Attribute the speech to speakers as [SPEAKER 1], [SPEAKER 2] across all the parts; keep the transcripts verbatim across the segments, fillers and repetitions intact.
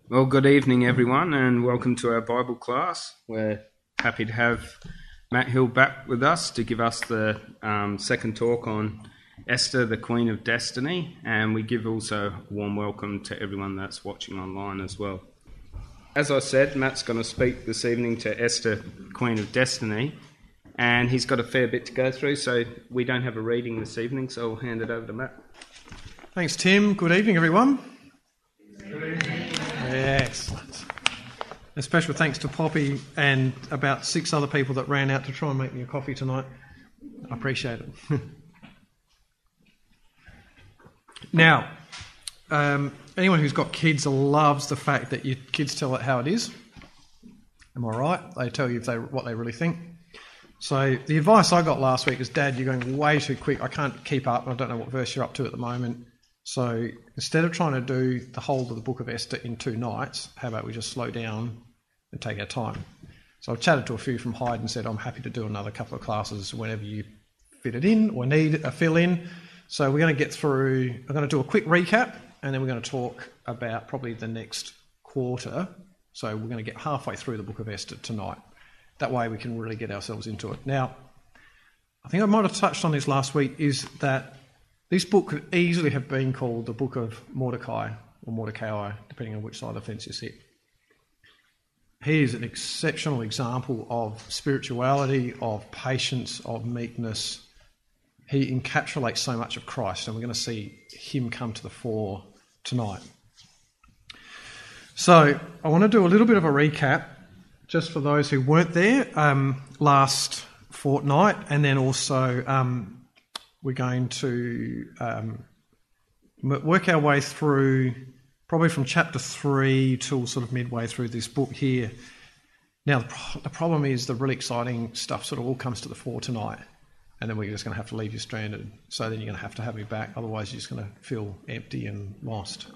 [SPEAKER 1] Well, good evening, everyone, and welcome to our Bible class. We're happy to have Matt Hill back with us to give us the um, second talk on Esther, the Queen of Destiny, and we give also a warm welcome to everyone that's watching online as well. As I said, Matt's going to speak this evening to Esther, Queen of Destiny, and he's got a fair bit to go through, so we don't have a reading this evening, so I'll hand it over to Matt.
[SPEAKER 2] Thanks, Tim. Good evening, everyone. Good evening. Excellent. A special thanks to Poppy and about six other people that ran out to try and make me a coffee tonight. I appreciate it. Now, um, anyone who's got kids loves the fact that your kids tell it how it is. Am I right? They tell you if they what they really think. So the advice I got last week is, Dad, you're going way too quick. I can't keep up. I don't know what verse you're up to at the moment. So instead of trying to do the whole of the book of Esther in two nights, how about we just slow down and take our time? So I've chatted to a few from Hyde and said I'm happy to do another couple of classes whenever you fit it in or need a fill in. So we're going to get through, I'm going to do a quick recap and then we're going to talk about probably the next quarter. So we're going to get halfway through the book of Esther tonight. That way we can really get ourselves into it. Now, I think I might have touched on this last week, is that this book could easily have been called the Book of Mordecai, or Mordecai, depending on which side of the fence you sit. He is an exceptional example of spirituality, of patience, of meekness. He encapsulates so much of Christ, and we're going to see him come to the fore tonight. So I want to do a little bit of a recap, just for those who weren't there um, last fortnight, and then also um, we're going to um, work our way through probably from chapter three till sort of midway through this book here. Now, the, pro- the problem is the really exciting stuff sort of all comes to the fore tonight, and then we're just going to have to leave you stranded. So then you're going to have to have me back, otherwise you're just going to feel empty and lost.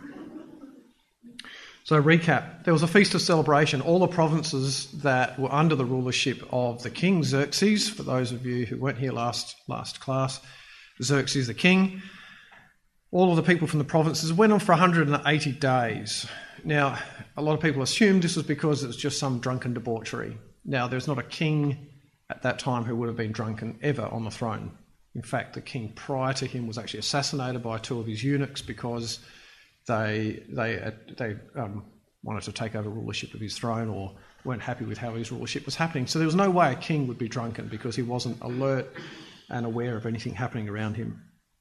[SPEAKER 2] So recap, there was a feast of celebration. All the provinces that were under the rulership of the king Xerxes, for those of you who weren't here last last class, Xerxes the king, all of the people from the provinces went on for one hundred eighty days. Now, a lot of people assumed this was because it was just some drunken debauchery. Now, there's not a king at that time who would have been drunken ever on the throne. In fact, the king prior to him was actually assassinated by two of his eunuchs because They they they um, wanted to take over rulership of his throne, or weren't happy with how his rulership was happening. So there was no way a king would be drunken because he wasn't alert and aware of anything happening around him.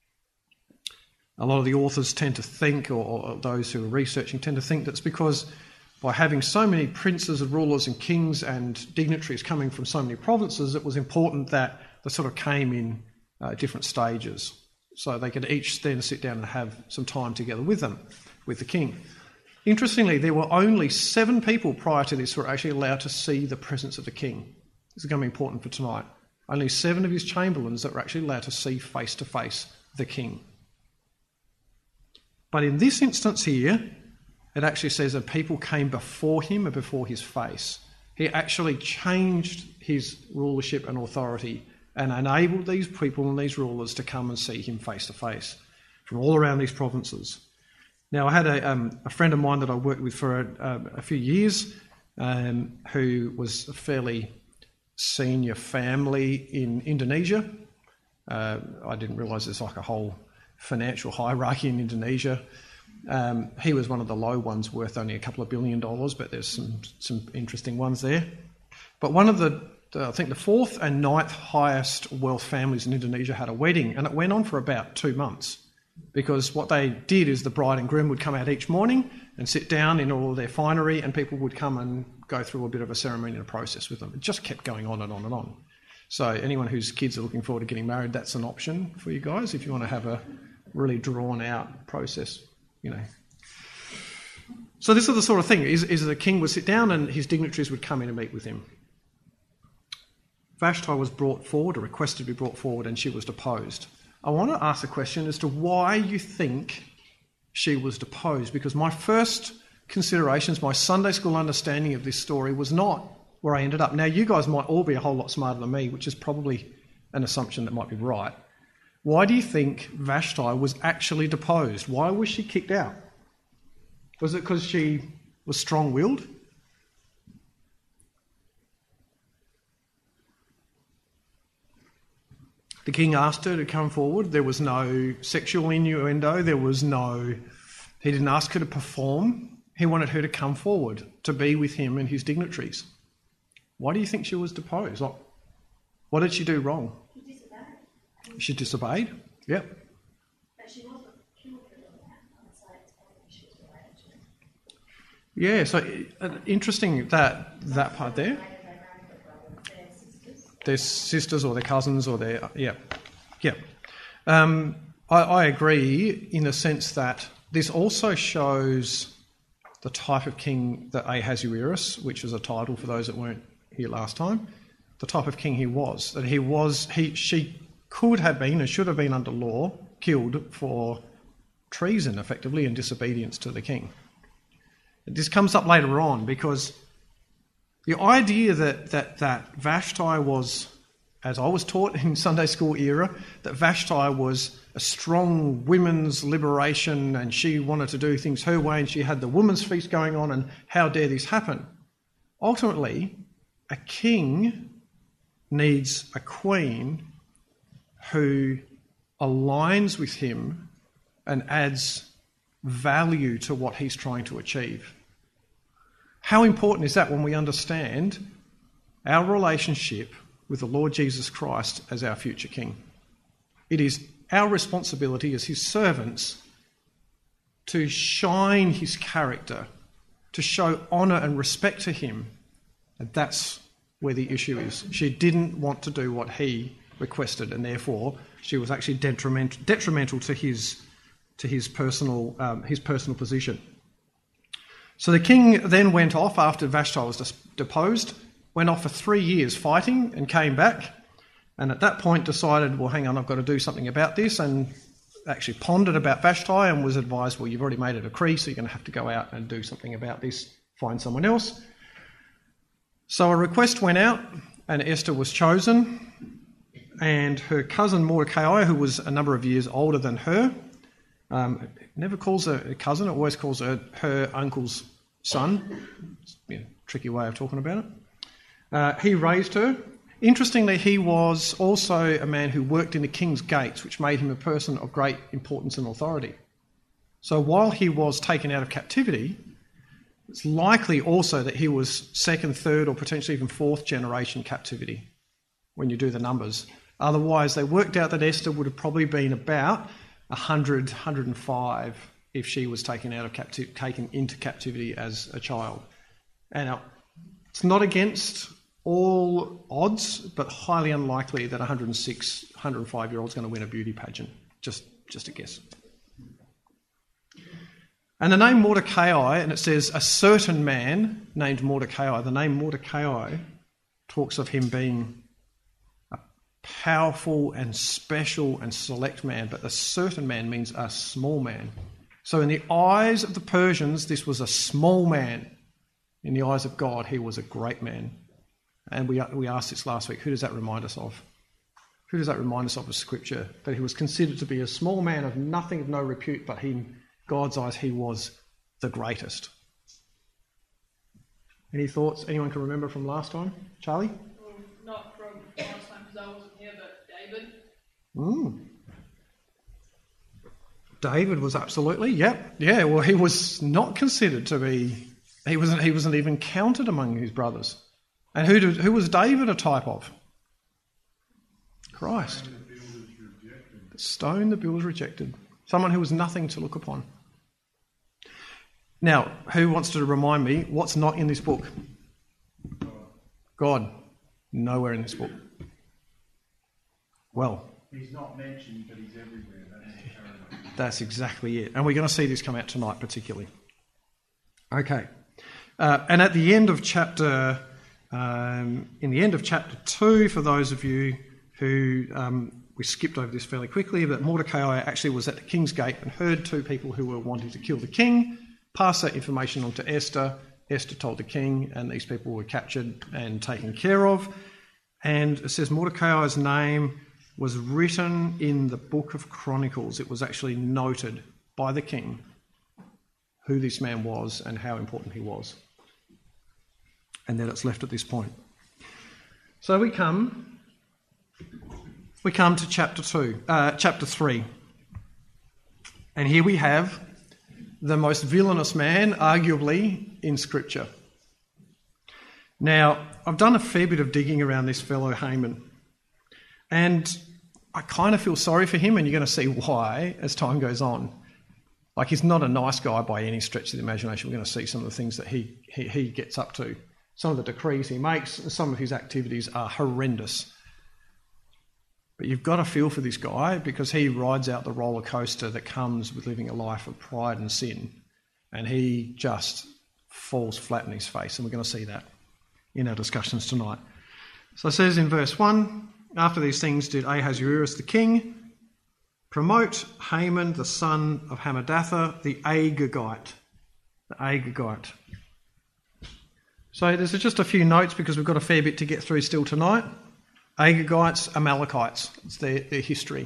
[SPEAKER 2] A lot of the authors tend to think, or, or those who are researching tend to think, that's because by having so many princes and rulers and kings and dignitaries coming from so many provinces, it was important that they sort of came in uh, different stages, so they could each then sit down and have some time together with them, with the king. Interestingly, there were only seven people prior to this who were actually allowed to see the presence of the king. This is going to be important for tonight. Only seven of his chamberlains that were actually allowed to see face to face the king. But in this instance here, it actually says that people came before him and before his face. He actually changed his rulership and authority and enabled these people and these rulers to come and see him face to face from all around these provinces. Now, I had a, um, a friend of mine that I worked with for a, a few years um, who was a fairly senior family in Indonesia. Uh, I didn't realise there's like a whole financial hierarchy in Indonesia. Um, he was one of the low ones, worth only a couple of billion dollars, but there's some, some interesting ones there. But one of the I think the fourth and ninth highest wealth families in Indonesia had a wedding, and it went on for about two months because what they did is the bride and groom would come out each morning and sit down in all of their finery, and people would come and go through a bit of a ceremonial process with them. It just kept going on and on and on. So anyone whose kids are looking forward to getting married, that's an option for you guys if you want to have a really drawn out process, you know. So this is the sort of thing, is, is the king would sit down and his dignitaries would come in and meet with him. Vashti was brought forward, or requested to be brought forward, and she was deposed. I want to ask a question as to why you think she was deposed, because my first considerations, my Sunday school understanding of this story was not where I ended up. Now, you guys might all be a whole lot smarter than me, which is probably an assumption that might be right. Why do you think Vashti was actually deposed? Why was she kicked out? Was it because she was strong-willed? The king asked her to come forward. There was no sexual innuendo. There was no... He didn't ask her to perform. He wanted her to come forward to be with him and his dignitaries. Why do you think she was deposed? Like, what did she do wrong?
[SPEAKER 3] She disobeyed.
[SPEAKER 2] She disobeyed? Yep.
[SPEAKER 3] But she wasn't killed for doing that, so it's probably she was related to.
[SPEAKER 2] Yeah, so uh, interesting that that part there. Their sisters or their cousins or their... Yeah, yeah. Um, I, I agree in the sense that this also shows the type of king that Ahasuerus, which is a title for those that weren't here last time, the type of king he was. That he was... he she could have been and should have been under law killed for treason, effectively, and disobedience to the king. This comes up later on because... The idea that, that, that Vashti was, as I was taught in Sunday school era, that Vashti was a strong women's liberation and she wanted to do things her way and she had the women's feast going on and how dare this happen? Ultimately, a king needs a queen who aligns with him and adds value to what he's trying to achieve. How important is that when we understand our relationship with the Lord Jesus Christ as our future King? It is our responsibility as his servants to shine his character, to show honour and respect to him. And that's where the issue is. She didn't want to do what he requested, and therefore she was actually detriment, detrimental to his to his personal um, his personal position. So the king then went off after Vashti was deposed, went off for three years fighting and came back, and at that point decided, well, hang on, I've got to do something about this, and actually pondered about Vashti and was advised, well, you've already made a decree, so you're going to have to go out and do something about this, find someone else. So a request went out, and Esther was chosen, and her cousin Mordecai, who was a number of years older than her, um, never calls her a cousin, it always calls her her uncle's son. It's a tricky way of talking about it. Uh, he raised her. Interestingly, he was also a man who worked in the king's gates, which made him a person of great importance and authority. So while he was taken out of captivity, it's likely also that he was second, third, or potentially even fourth generation captivity when you do the numbers. Otherwise, they worked out that Esther would have probably been about one hundred, one hundred five if she was taken out of captivity, taken into captivity as a child. And uh, it's not against all odds, but highly unlikely that a one hundred six, one hundred five year old is going to win a beauty pageant. Just, just a guess. And the name Mordecai, and it says a certain man named Mordecai. The name Mordecai talks of him being a powerful and special and select man, but a certain man means a small man. So in the eyes of the Persians, this was a small man. In the eyes of God, he was a great man. And we we asked this last week, who does that remind us of? Who does that remind us of of Scripture? That he was considered to be a small man of nothing, of no repute, but in God's eyes, he was the greatest. Any thoughts anyone can remember from last time? Charlie?
[SPEAKER 4] Well, not from last time because I wasn't here, but David.
[SPEAKER 2] Mm. David was absolutely, yep. Yeah, well, he was not considered to be, he wasn't, he wasn't even counted among his brothers. And who did, who was David a type of? Christ. The stone the builders rejected. Someone who was nothing to look upon. Now, who wants to remind me what's not in this book? God. Nowhere in this book. Well.
[SPEAKER 5] He's not mentioned, but he's everywhere. That's the paradox.
[SPEAKER 2] That's exactly it. And we're going to see this come out tonight particularly. Okay. Uh, and at the end of chapter... Um, in the end of chapter two, for those of you who, um, we skipped over this fairly quickly, but Mordecai actually was at the king's gate and heard two people who were wanting to kill the king, passed that information on to Esther. Esther told the king, and these people were captured and taken care of. And it says Mordecai's name was written in the book of Chronicles. It was actually noted by the king who this man was and how important he was. And then it's left at this point. So we come, we come to chapter two, uh, chapter three. And here we have the most villainous man, arguably, in Scripture. Now, I've done a fair bit of digging around this fellow Haman, and I kind of feel sorry for him, and you're going to see why as time goes on. Like, he's not a nice guy by any stretch of the imagination. We're going to see some of the things that he, he, he gets up to. Some of the decrees he makes, some of his activities are horrendous. But you've got to feel for this guy because he rides out the roller coaster that comes with living a life of pride and sin. And he just falls flat in his face. And we're going to see that in our discussions tonight. So it says in verse one, after these things did Ahasuerus the king promote Haman the son of Hammedatha the Agagite. The Agagite. So there's just a few notes because we've got a fair bit to get through still tonight. Agagites, Amalekites, it's their, their history.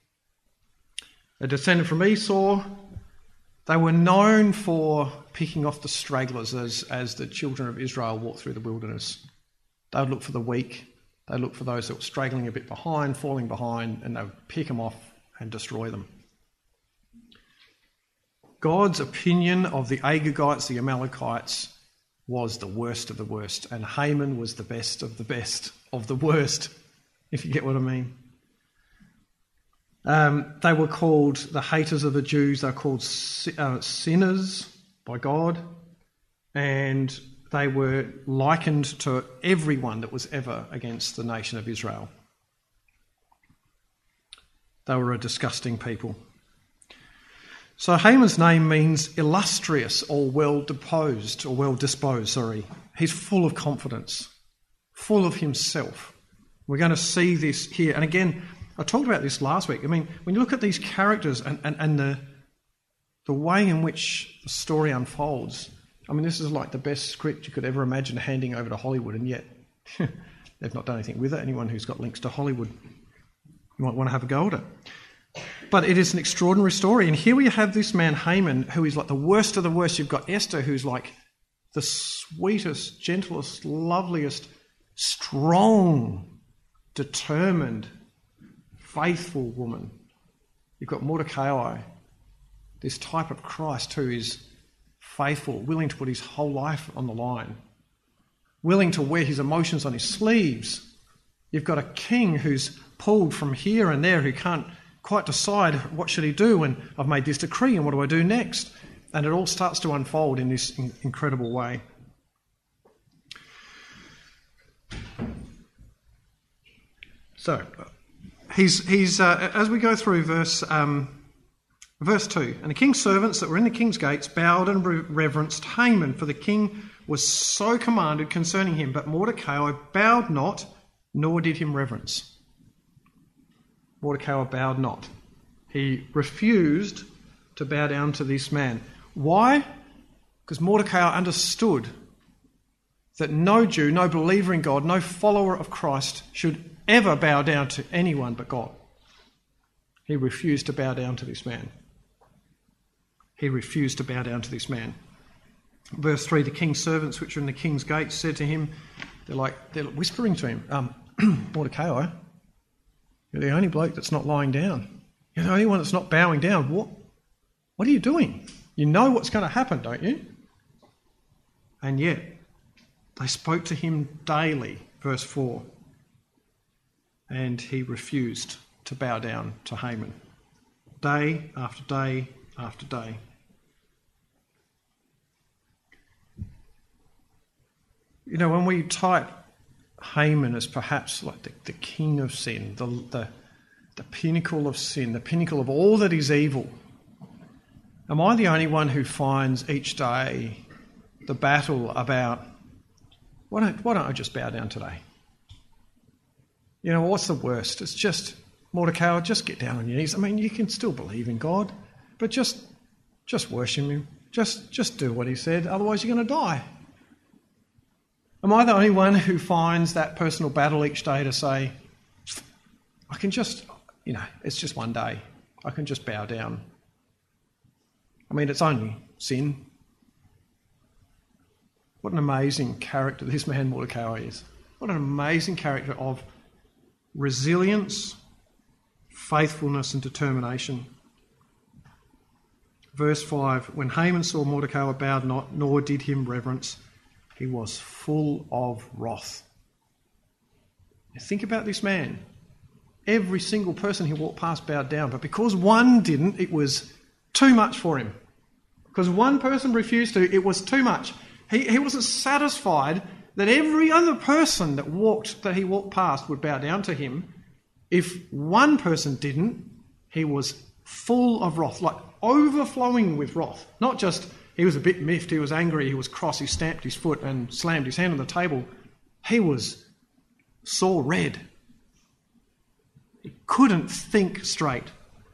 [SPEAKER 2] A descendant from Esau, they were known for picking off the stragglers as, as the children of Israel walked through the wilderness. They would look for the weak, they would look for those that were straggling a bit behind, falling behind, and they would pick them off and destroy them. God's opinion of the Agagites, the Amalekites, was the worst of the worst, and Haman was the best of the best of the worst, if you get what I mean. Um, they were called the haters of the Jews. They were called uh, sinners by God, and they were likened to everyone that was ever against the nation of Israel. They were a disgusting people. So Haman's name means illustrious or well deposed or well disposed, sorry. He's full of confidence, full of himself. We're going to see this here. And again, I talked about this last week. I mean, when you look at these characters and, and, and the, the way in which the story unfolds, I mean, this is like the best script you could ever imagine handing over to Hollywood, and yet they've not done anything with it. Anyone who's got links to Hollywood, you might want to have a go at it. But it is an extraordinary story. And here we have this man, Haman, who is like the worst of the worst. You've got Esther, who's like the sweetest, gentlest, loveliest, strong, determined, faithful woman. You've got Mordecai, this type of Christ who is faithful, willing to put his whole life on the line, willing to wear his emotions on his sleeves. You've got a king who's pulled from here and there, who can't quite decide what should he do, and I've made this decree, and what do I do next? And it all starts to unfold in this in- incredible way. So, he's he's uh, as we go through verse um, verse two, and the king's servants that were in the king's gates bowed and re- reverenced Haman, for the king was so commanded concerning him. But Mordecai bowed not, nor did him reverence. Mordecai bowed not. He refused to bow down to this man. Why? Because Mordecai understood that no Jew, no believer in God, no follower of Christ should ever bow down to anyone but God. He refused to bow down to this man. He refused to bow down to this man. Verse three, the king's servants which are in the king's gates said to him, they're like, they're whispering to him, um, Mordecai, you're the only bloke that's not lying down. You're the only one that's not bowing down. What, what are you doing? You know what's going to happen, don't you? And yet, they spoke to him daily, verse four, and he refused to bow down to Haman. Day after day after day. You know, when we type Haman as perhaps like the, the king of sin, the, the the pinnacle of sin, the pinnacle of all that is evil, am I the only one who finds each day the battle about, why don't, why don't I just bow down today? You know, what's the worst? It's just, Mordecai, just get down on your knees. I mean, you can still believe in God, but just just worship him. Just, just do what he said, otherwise you're going to die. Am I the only one who finds that personal battle each day to say, I can just, you know, it's just one day. I can just bow down. I mean, it's only sin. What an amazing character this man Mordecai is. What an amazing character of resilience, faithfulness and determination. Verse five, when Haman saw Mordecai bowed not, nor did him reverence, he was full of wrath. Now think about this man. Every single person he walked past bowed down, but because one didn't, it was too much for him. Because one person refused to, it was too much. He, he wasn't satisfied that every other person that walked that he walked past would bow down to him. If one person didn't, he was full of wrath, like overflowing with wrath. Not just he was a bit miffed, he was angry, he was cross, he stamped his foot and slammed his hand on the table. He was sore red. He couldn't think straight.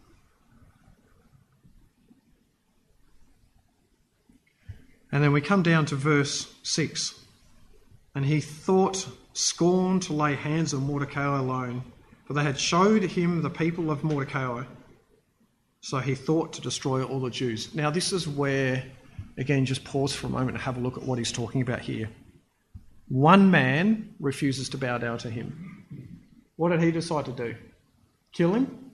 [SPEAKER 2] And then we come down to verse six. And he thought scorn to lay hands on Mordecai alone, for they had showed him the people of Mordecai. So he thought to destroy all the Jews. Now this is where, again, just pause for a moment and have a look at what he's talking about here. One man refuses to bow down to him. What did he decide to do? Kill him?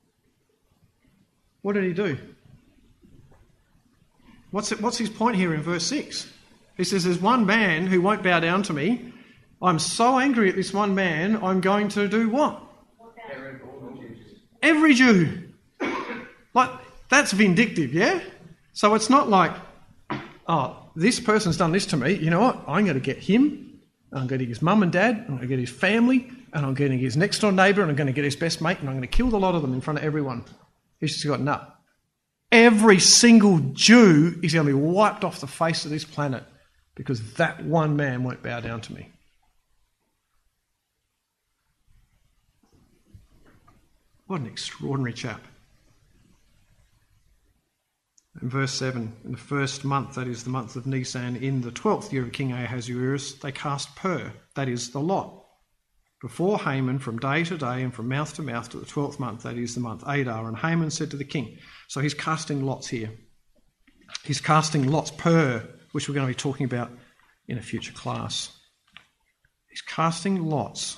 [SPEAKER 2] What did he do? What's it, what's his point here in verse six? He says, there's one man who won't bow down to me. I'm so angry at this one man, I'm going to do what? Every Jew. Like, that's vindictive, yeah? So it's not like, oh, this person's done this to me. You know what? I'm going to get him. I'm going to get his mum and dad. I'm going to get his family. And I'm going to get his next door neighbour. And I'm going to get his best mate. And I'm going to kill the lot of them in front of everyone. He's just got, no. Every single Jew is going to be wiped off the face of this planet because that one man won't bow down to me. What an extraordinary chap. In verse seven, in the first month, that is the month of Nisan, in the twelfth year of King Ahasuerus, they cast Pur, that is the lot, before Haman from day to day and from mouth to mouth to the twelfth month, that is the month Adar. And Haman said to the king, so he's casting lots here. He's casting lots, Pur, which we're going to be talking about in a future class. He's casting lots.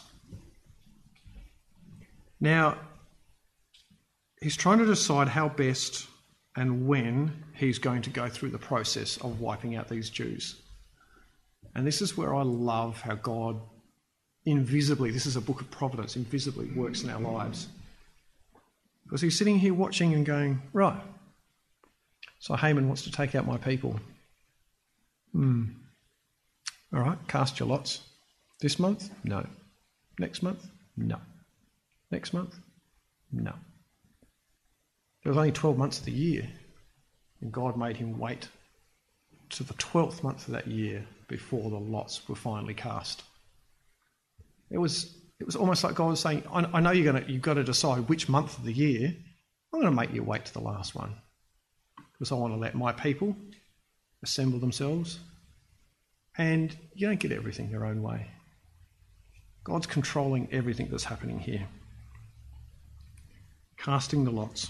[SPEAKER 2] Now, he's trying to decide how best and when he's going to go through the process of wiping out these Jews. And this is where I love how God invisibly, this is a book of providence, invisibly works in our lives. Because he's sitting here watching and going, right, so Haman wants to take out my people. Hmm. All right, cast your lots. This month? No. Next month? No. Next month? No. There was only twelve months of the year, and God made him wait to the twelfth month of that year before the lots were finally cast. It was it was almost like God was saying, I, I know you're gonna you've got to decide which month of the year. I'm going to make you wait to the last one because I want to let my people assemble themselves, and you don't get everything your own way. God's controlling everything that's happening here. Casting the lots.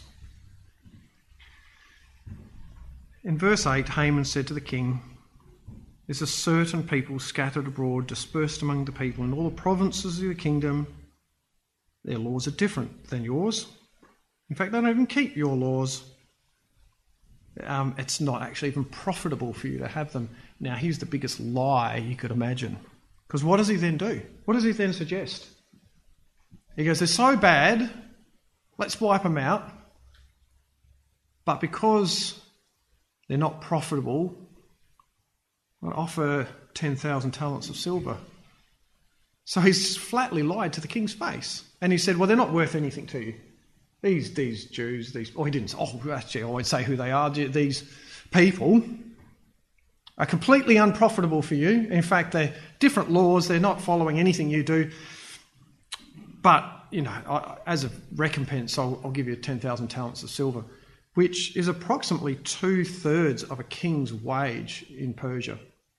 [SPEAKER 2] In verse eight, Haman said to the king, there's a certain people scattered abroad, dispersed among the people in all the provinces of the kingdom. Their laws are different than yours. In fact, they don't even keep your laws. Um, it's not actually even profitable for you to have them. Now, here's the biggest lie you could imagine. Because what does he then do? What does he then suggest? He goes, they're so bad, let's wipe them out. But because they're not profitable, I'll offer ten thousand talents of silver. So he's flatly lied to the king's face. And he said, well, they're not worth anything to you. These these Jews, these, oh, he didn't, oh, actually, I won't say who they are. These people are completely unprofitable for you. In fact, they're different laws. They're not following anything you do. But, you know, as a recompense, I'll, I'll give you ten thousand talents of silver, which is approximately two-thirds of a king's wage in Persia.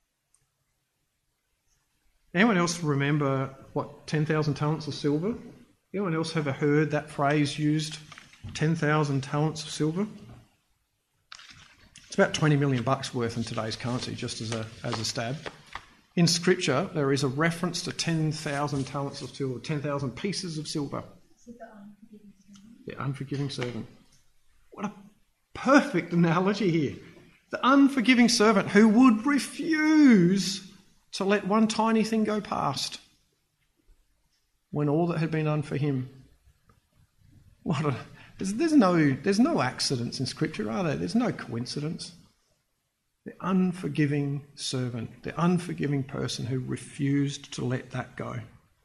[SPEAKER 2] Anyone else remember what ten thousand talents of silver? Anyone else ever heard that phrase used, ten thousand talents of silver? It's about twenty million bucks worth in today's currency, just as a as a stab. In Scripture, there is a reference to ten thousand talents of silver, ten thousand pieces of silver. The unforgiving servant. What a perfect analogy here. The unforgiving servant who would refuse to let one tiny thing go past when all that had been done for him. What a, there's, there's no there's no accidents in Scripture, are there? There's no coincidence. The unforgiving servant, the unforgiving person who refused to let that go.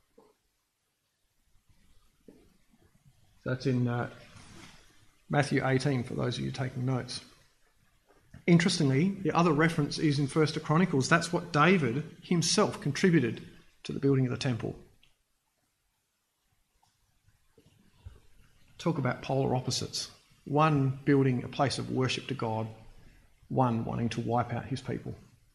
[SPEAKER 2] That's in uh, Matthew eighteen, for those of you taking notes. Interestingly, the other reference is in First Chronicles. That's what David himself contributed to the building of the temple. Talk about polar opposites. One building a place of worship to God, one wanting to wipe out his people.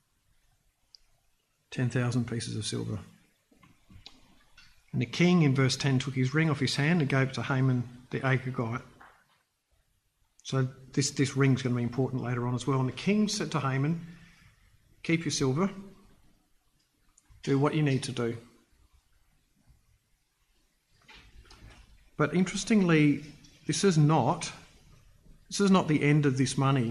[SPEAKER 2] ten thousand pieces of silver. And the king, in verse ten, took his ring off his hand and gave it to Haman the Agagite. So this, this ring's going to be important later on as well. And the king said to Haman, keep your silver, do what you need to do. But interestingly, this is not, this is not the end of this money.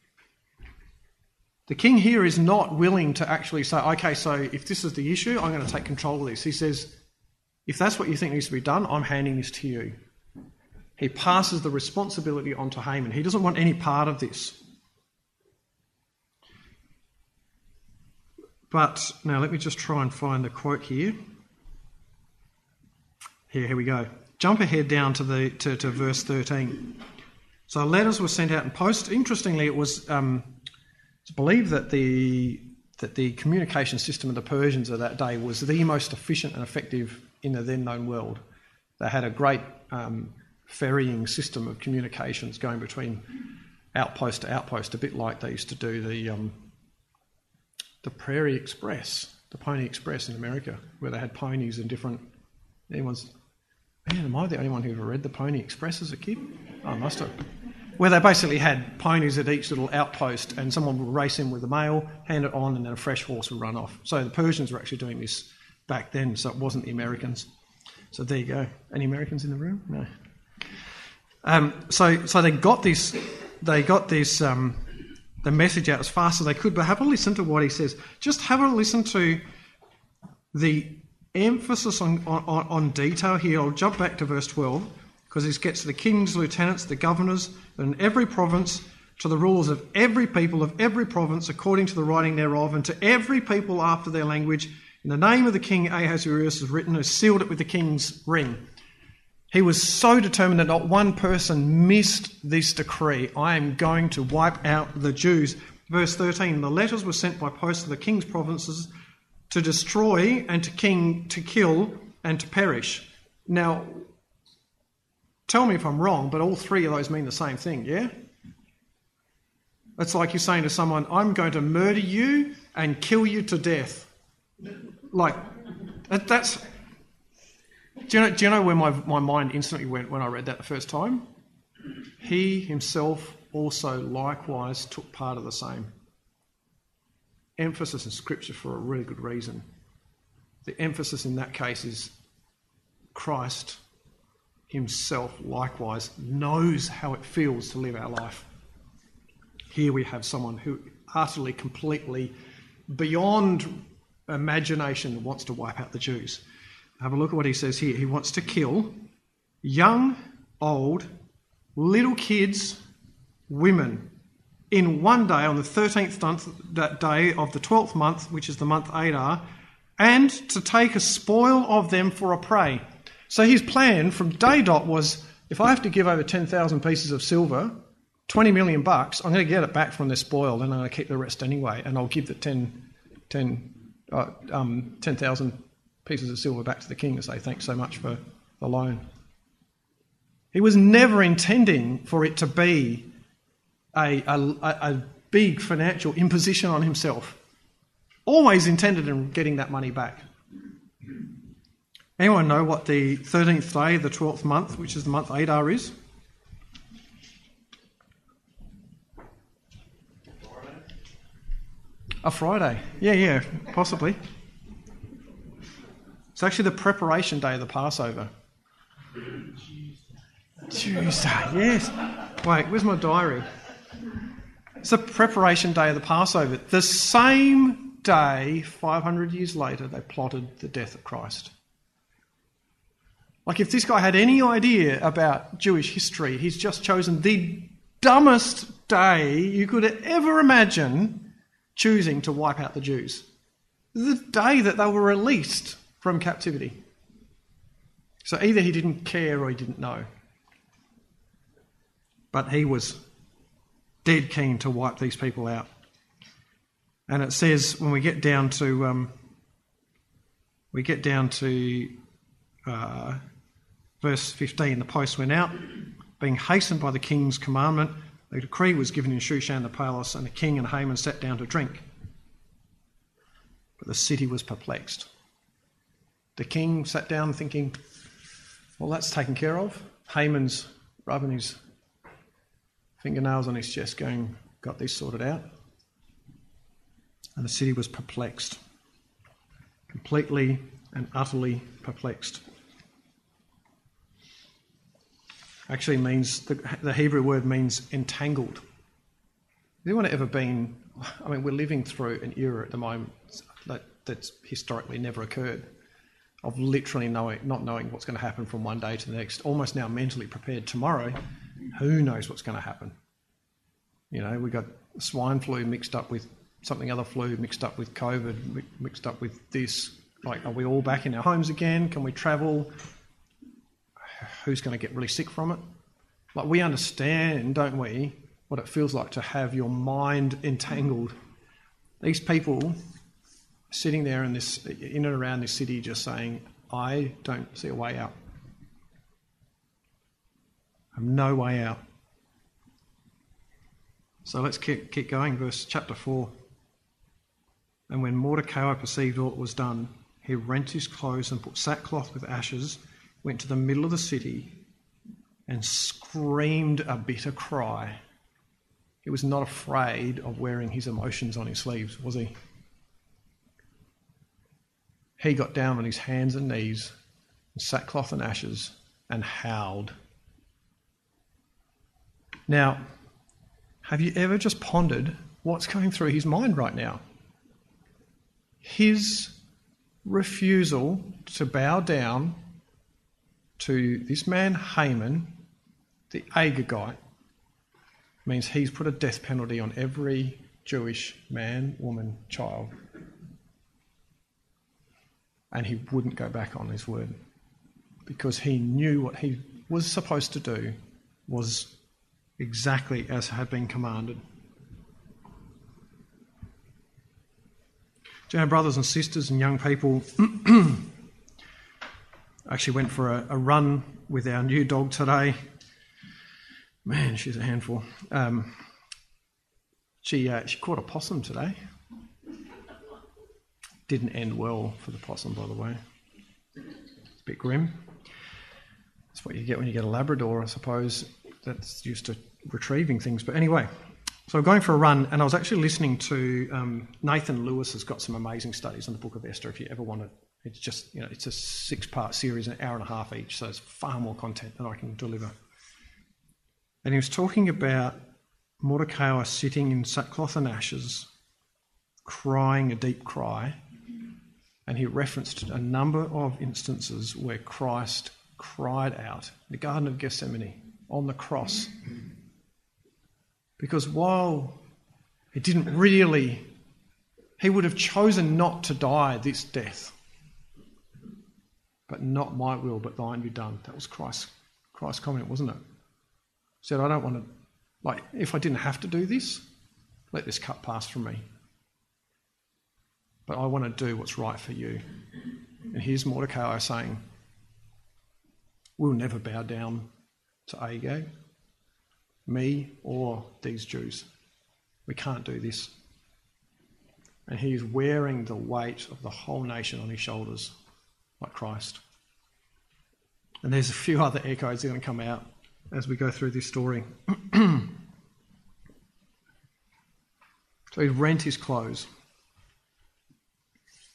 [SPEAKER 2] The king here is not willing to actually say, okay, so if this is the issue, I'm going to take control of this. He says, if that's what you think needs to be done, I'm handing this to you. He passes the responsibility on to Haman. He doesn't want any part of this. But now let me just try and find the quote here. Here, here we go. Jump ahead down to the to, to verse thirteen. So letters were sent out in post. Interestingly, it was um, it's believed that the that the communication system of the Persians of that day was the most efficient and effective in the then known world. They had a great um, ferrying system of communications going between outpost to outpost, a bit like they used to do the um, the Prairie Express, the Pony Express in America, where they had ponies and different. Anyone's man, am I the only one who ever read the Pony Express as a kid? Oh, I must have. Where they basically had ponies at each little outpost, and someone would race in with the mail, hand it on, and then a fresh horse would run off. So the Persians were actually doing this back then, so it wasn't the Americans. So there you go. Any Americans in the room? No. Um, so, so they got this. They got this. Um, the message out as fast as they could. But have a listen to what he says. Just have a listen to the emphasis on on, on detail here. I'll jump back to verse twelve because this gets to the kings, lieutenants, the governors, and every province, to the rulers of every people of every province according to the writing thereof, and to every people after their language. In the name of the king Ahasuerus is written, who sealed it with the king's ring. He was so determined that not one person missed this decree. I am going to wipe out the Jews. Verse thirteen, the letters were sent by post to the king's provinces to destroy and to king to kill and to perish. Now, tell me if I'm wrong, but all three of those mean the same thing, yeah? It's like you're saying to someone, I'm going to murder you and kill you to death. Like, that's... Do you know, do you know where my, my mind instantly went when I read that the first time? He himself also likewise took part of the same. Emphasis in Scripture for a really good reason. The emphasis in that case is Christ himself likewise knows how it feels to live our life. Here we have someone who utterly, completely, beyond imagination wants to wipe out the Jews. Have a look at what he says here. He wants to kill young, old, little kids, women, in one day, on the thirteenth day of the twelfth month, which is the month Adar, and to take a spoil of them for a prey. So his plan from day dot was, if I have to give over ten thousand pieces of silver, twenty million bucks, I'm going to get it back from their spoil, and I'm going to keep the rest anyway, and I'll give the ten, ten, uh, um, ten thousand pieces of silver back to the king to say thanks so much for the loan. He was never intending for it to be a, a, a big financial imposition on himself. Always intended in getting that money back. Anyone know what the thirteenth day of the twelfth month, which is the month Adar, is? A Friday. Yeah, yeah, possibly. It's actually the preparation day of the Passover. Tuesday, yes. Wait, where's my diary? It's the preparation day of the Passover. The same day, five hundred years later, they plotted the death of Christ. Like, if this guy had any idea about Jewish history, he's just chosen the dumbest day you could ever imagine choosing to wipe out the Jews. The day that they were released from captivity. So either he didn't care or he didn't know. But he was dead keen to wipe these people out. And it says, when we get down to, um, we get down to uh, verse fifteen, the post went out, being hastened by the king's commandment. The decree was given in Shushan the palace, and the king and Haman sat down to drink. But the city was perplexed. The king sat down thinking, well, that's taken care of. Haman's rubbing his fingernails on his chest going, got this sorted out. And the city was perplexed. Completely and utterly perplexed. Actually means, the, the Hebrew word means entangled. Has anyone ever been, I mean, we're living through an era at the moment that, that's historically never occurred, of literally knowing, not knowing what's going to happen from one day to the next, almost now mentally prepared tomorrow. Who knows what's going to happen? You know, we got swine flu mixed up with something other flu, mixed up with COVID, mixed up with this. Like, are we all back in our homes again? Can we travel? Who's going to get really sick from it? Like, we understand, don't we, what it feels like to have your mind entangled. These people sitting there in this, in and around this city just saying, I don't see a way out. I have no way out. So let's keep, keep going. Verse chapter four. And when Mordecai perceived all that was done, he rent his clothes and put sackcloth with ashes, went to the middle of the city and screamed a bitter cry. He was not afraid of wearing his emotions on his sleeves, was he? He got down on his hands and knees, in sackcloth and ashes, and howled. Now, have you ever just pondered what's going through his mind right now? His refusal to bow down to this man Haman, the Agagite, means he's put a death penalty on every Jewish man, woman, child. And he wouldn't go back on his word because he knew what he was supposed to do was exactly as had been commanded. Do you know, brothers and sisters and young people, I actually went for a, a run with our new dog today. Man, she's a handful. Um, she uh, she caught a possum today. Didn't end well for the possum, by the way. It's a bit grim. That's what you get when you get a Labrador, I suppose. That's used to retrieving things. But anyway, so I'm going for a run, and I was actually listening to um, Nathan Lewis has got some amazing studies on the Book of Esther. If you ever want to, it's just, you know, it's a six-part series, an hour and a half each, so it's far more content than I can deliver. And he was talking about Mordecai sitting in sackcloth and ashes, crying a deep cry, and he referenced a number of instances where Christ cried out in the Garden of Gethsemane on the cross. Because while he didn't really, he would have chosen not to die this death. But not my will, but thine be done. That was Christ's, Christ's comment, wasn't it? He said, I don't want to, like, if I didn't have to do this, let this cup pass from me. But I want to do what's right for you. And here's Mordecai saying, we'll never bow down to Agag, me or these Jews. We can't do this. And he is wearing the weight of the whole nation on his shoulders, like Christ. And there's a few other echoes that are going to come out as we go through this story. So he rent his clothes.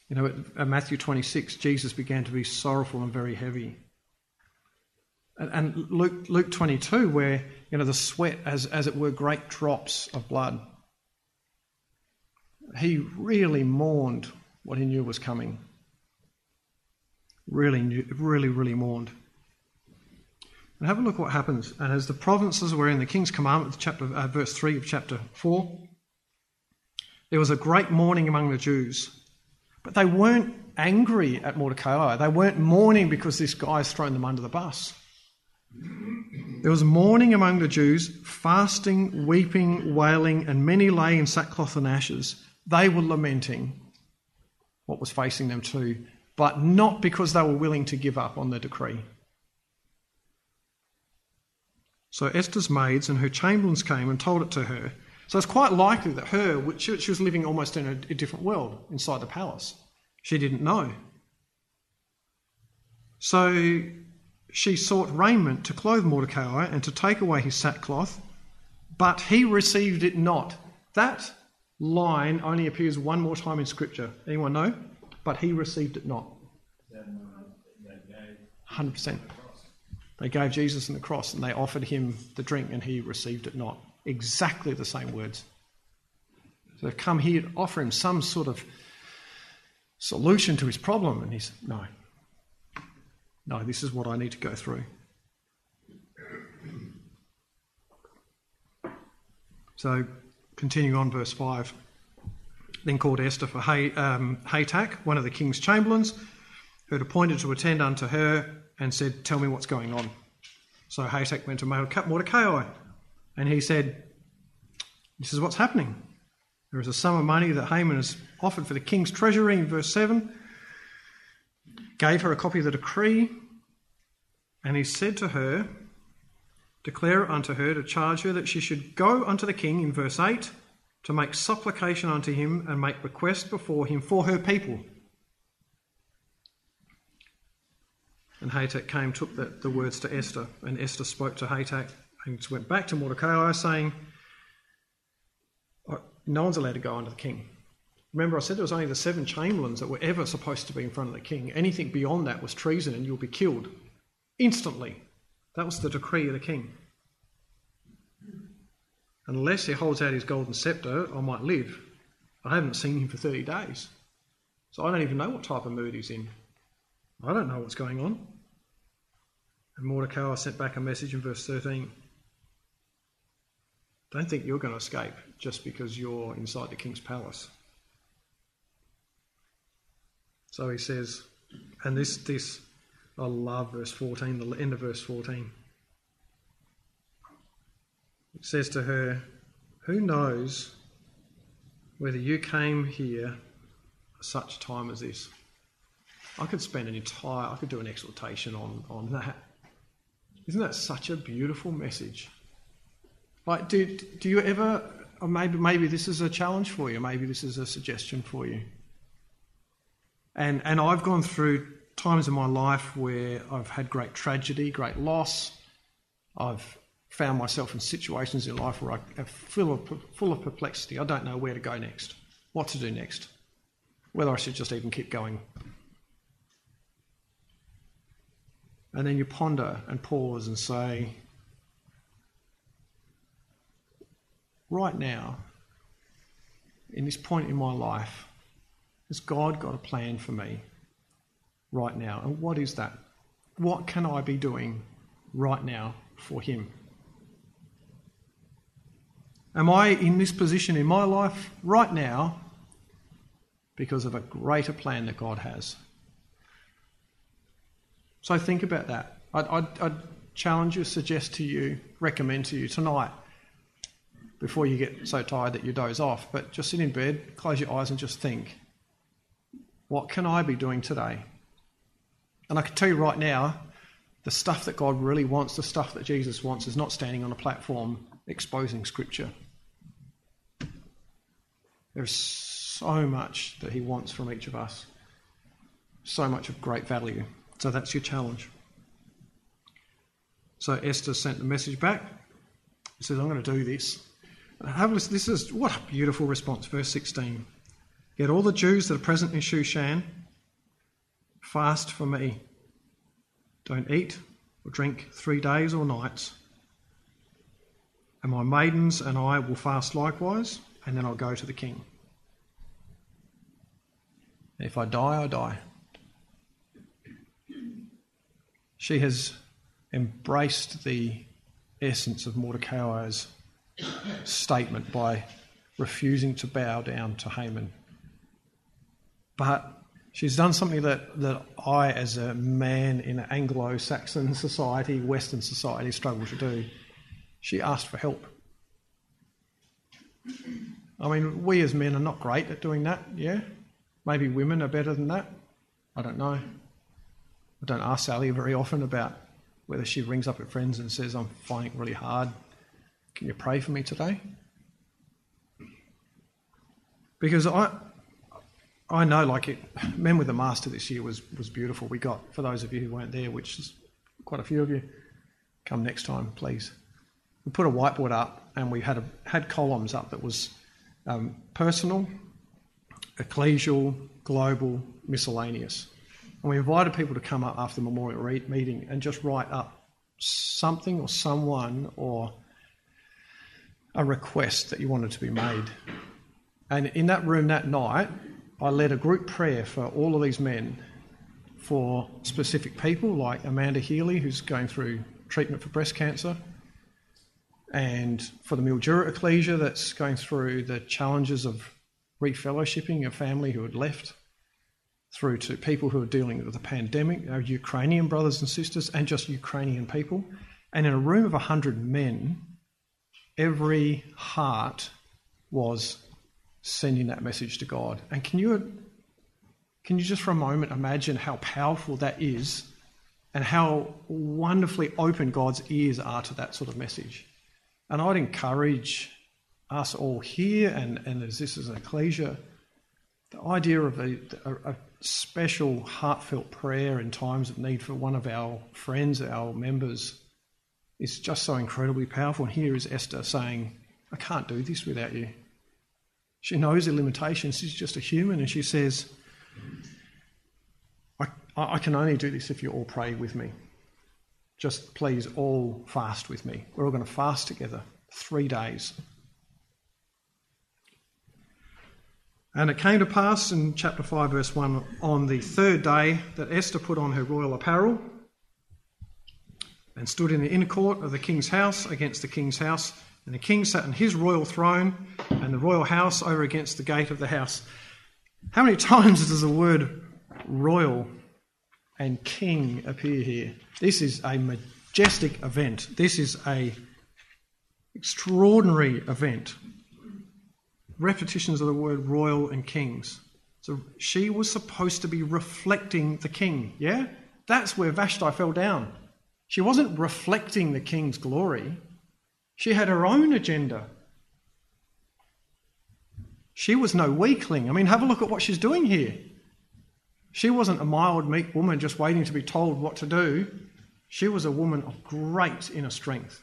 [SPEAKER 2] You know, at, at Matthew twenty-six, Jesus began to be sorrowful and very heavy. And, and Luke, Luke twenty-two, where, you know, the sweat, as, as it were, great drops of blood. He really mourned what he knew was coming. Really, knew, really, really mourned. And have a look what happens. And as the provinces were in the king's commandment, chapter, uh, verse three of chapter four, there was a great mourning among the Jews. But they weren't angry at Mordecai. They weren't mourning because this guy's thrown them under the bus. There was mourning among the Jews, fasting, weeping, wailing, and many lay in sackcloth and ashes. They were lamenting what was facing them too, but not because they were willing to give up on the decree. So Esther's maids and her chamberlains came and told it to her. So it's quite likely that her, she was living almost in a, a different world inside the palace. She didn't know. So she sought raiment to clothe Mordecai and to take away his sackcloth, but he received it not. That line only appears one more time in Scripture. Anyone know? But he received it not. one hundred percent. They gave Jesus on the cross and they offered him the drink and he received it not. Exactly the same words. So they've come here to offer him some sort of solution to his problem, and he's, no. No, this is what I need to go through. So, continuing on, verse five. Then called Esther for um, Hatak, one of the king's chamberlains, who had appointed to attend unto her, and said, tell me what's going on. So Hatak went to Mordecai, and he said, this is what's happening. There is a sum of money that Haman has offered for the king's treasury in verse seven. Gave her a copy of the decree, and he said to her, declare unto her to charge her that she should go unto the king in verse eight to make supplication unto him and make request before him for her people. And Hatak came, took the, the words to Esther, and Esther spoke to Hatak and went back to Mordecai saying, no one's allowed to go under the king. Remember, I said there was only the seven chamberlains that were ever supposed to be in front of the king. Anything beyond that was treason and you'll be killed instantly. That was the decree of the king. Unless he holds out his golden scepter, I might live. I haven't seen him for thirty days. So I don't even know what type of mood he's in. I don't know what's going on. And Mordecai sent back a message in verse thirteen. Don't think you're going to escape just because you're inside the king's palace. So he says, and this, this, I love verse fourteen, the end of verse fourteen. It says to her, who knows whether you came here at such time as this? I could spend an entire, I could do an exhortation on, on that. Isn't that such a beautiful message? Like, do, do you ever, or maybe, maybe this is a challenge for you, maybe this is a suggestion for you. And, and I've gone through times in my life where I've had great tragedy, great loss. I've found myself in situations in life where I'm full of, full of perplexity. I don't know where to go next, what to do next, whether I should just even keep going. And then you ponder and pause and say, right now, in this point in my life, has God got a plan for me right now? And what is that? What can I be doing right now for him? Am I in this position in my life right now because of a greater plan that God has? So think about that. I'd, I'd, I'd challenge you, suggest to you, recommend to you tonight, before you get so tired that you doze off, but just sit in bed, close your eyes and just think, what can I be doing today? And I can tell you right now, the stuff that God really wants, the stuff that Jesus wants, is not standing on a platform exposing Scripture. There's so much that he wants from each of us, so much of great value. So that's your challenge. So Esther sent the message back. She says, I'm going to do this. And have a listen. This is, what a beautiful response. Verse sixteen. Get all the Jews that are present in Shushan, fast for me. Don't eat or drink three days or nights. And my maidens and I will fast likewise, and then I'll go to the king. If I die, I die. She has embraced the essence of Mordecai's statement by refusing to bow down to Haman. But she's done something that, that I, as a man in an Anglo-Saxon society, Western society, struggle to do. She asked for help. I mean, we as men are not great at doing that, yeah? Maybe women are better than that. I don't know. I don't ask Sally very often about whether she rings up her friends and says, I'm finding it really hard. Can you pray for me today? Because I I know, like, it, Men with a Master this year was, was beautiful. We got, for those of you who weren't there, which is quite a few of you, come next time, please. We put a whiteboard up and we had a, had columns up that was um, personal, ecclesial, global, miscellaneous. And we invited people to come up after the memorial re- meeting and just write up something or someone or a request that you wanted to be made. And in that room that night, I led a group prayer for all of these men, for specific people like Amanda Healy, who's going through treatment for breast cancer, and for the Mildura Ecclesia that's going through the challenges of refellowshipping a family who had left, through to people who are dealing with the pandemic, our Ukrainian brothers and sisters, and just Ukrainian people. And in a room of one hundred men, every heart was sending that message to God. And can you, can you just for a moment imagine how powerful that is and how wonderfully open God's ears are to that sort of message? And I'd encourage us all here, and, and as this is an ecclesia, the idea of a, a, a special heartfelt prayer in times of need for one of our friends, our members, is just so incredibly powerful. And here is Esther saying, I can't do this without you. She knows her limitations. She's just a human, and she says, I, I can only do this if you all pray with me. Just please all fast with me. We're all going to fast together three days. And it came to pass in chapter five, verse one, on the third day that Esther put on her royal apparel and stood in the inner court of the king's house against the king's house. And the king sat on his royal throne and the royal house over against the gate of the house. How many times does the word royal and king appear here? This is a majestic event. This is a extraordinary event. Repetitions of the word royal and kings. So she was supposed to be reflecting the king, yeah? That's where Vashti fell down. She wasn't reflecting the king's glory. She had her own agenda. She was no weakling. I mean, have a look at what she's doing here. She wasn't a mild, meek woman just waiting to be told what to do. She was a woman of great inner strength.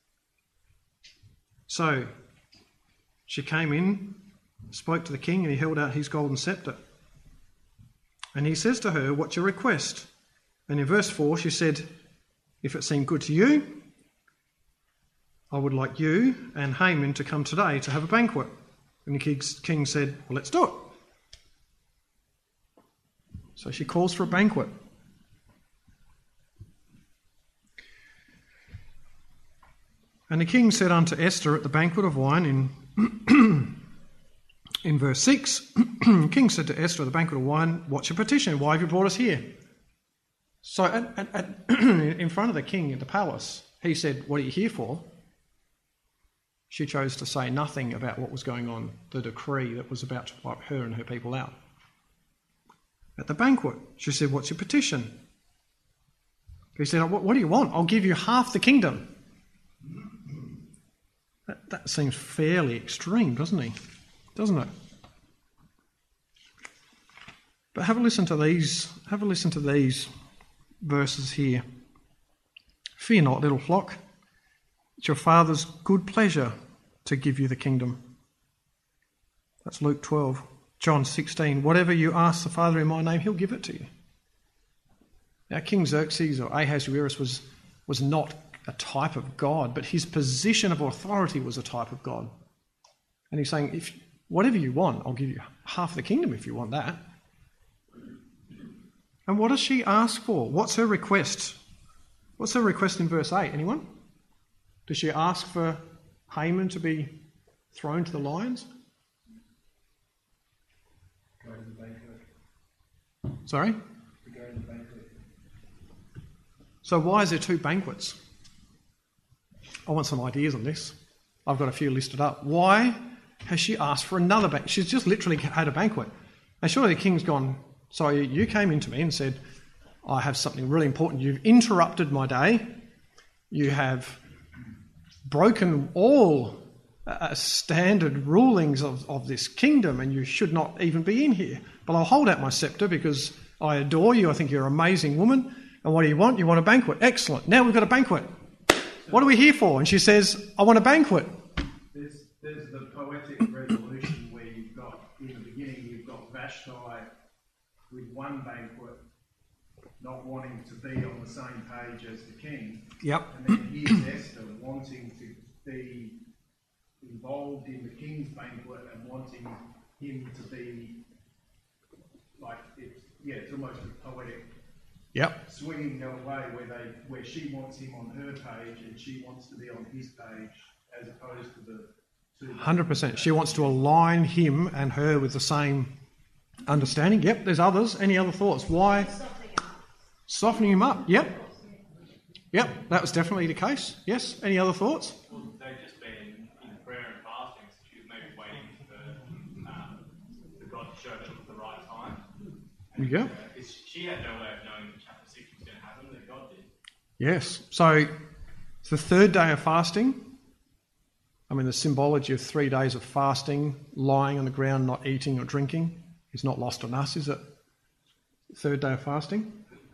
[SPEAKER 2] So she came in, spoke to the king, and he held out his golden scepter. And he says to her, what's your request? And in verse four, she said, if it seemed good to you, I would like you and Haman to come today to have a banquet. And the king said, well, let's do it. So she calls for a banquet. And the king said unto Esther at the banquet of wine in in verse six, the king said to Esther at the banquet of wine, what's your petition? Why have you brought us here? So at, at, at in front of the king in the palace, he said, what are you here for? She chose to say nothing about what was going on, the decree that was about to wipe her and her people out. At the banquet, she said, what's your petition? He said, what, what do you want? I'll give you half the kingdom. That, that seems fairly extreme, doesn't he? Doesn't it? But have a listen to these, have a listen to these verses here. Fear not, little flock. It's your Father's good pleasure to give you the kingdom. That's Luke twelve. John sixteen, whatever you ask the Father in my name, he'll give it to you. Now, King Xerxes or Ahasuerus was, was not a type of God, but his position of authority was a type of God. And he's saying, if whatever you want, I'll give you half the kingdom if you want that. And what does she ask for? What's her request? What's her request in verse eight? Anyone? Does she ask for Haman to be thrown to the lions?
[SPEAKER 5] Go to the banquet.
[SPEAKER 2] Sorry?
[SPEAKER 5] To go to the banquet.
[SPEAKER 2] So why is there two banquets? I want some ideas on this. I've got a few listed up. Why has she asked for another banquet? She's just literally had a banquet. And surely the king's gone, so you came into me and said, I have something really important. You've interrupted my day. You have broken all uh, standard rulings of, of this kingdom, and you should not even be in here. But I'll hold out my sceptre because I adore you. I think you're an amazing woman. And what do you want? You want a banquet. Excellent. Now we've got a banquet. What are we here for? And she says, I want a banquet.
[SPEAKER 5] There's, there's the poetic resolution where you've got, in the beginning, you've got Vashti with one banquet, not wanting to be on the same page as the king.
[SPEAKER 2] Yep.
[SPEAKER 5] And then here's Esther wanting to be involved in the king's banquet and wanting him to be like, it's, yeah, it's almost a poetic
[SPEAKER 2] Yep.
[SPEAKER 5] swinging their way where they where she wants him on her page and she wants to be on his page as opposed to the two.
[SPEAKER 2] one hundred percent. She wants to align him and her with the same understanding. Yep, there's others. Any other thoughts? Why?
[SPEAKER 3] Softening up.
[SPEAKER 2] Softening him up. Yep. Yep, that was definitely the case. Yes. Any other thoughts?
[SPEAKER 6] Well, they've just been in prayer and fasting, so she was maybe waiting for, um, for God to show them at the right time. And,
[SPEAKER 2] Yeah.
[SPEAKER 6] uh, 'cause she had no way of knowing that chapter six was going to happen, that God did.
[SPEAKER 2] Yes. So it's the third day of fasting. I mean, the symbology of three days of fasting, lying on the ground, not eating or drinking, is not lost on us, is it? Third day of fasting.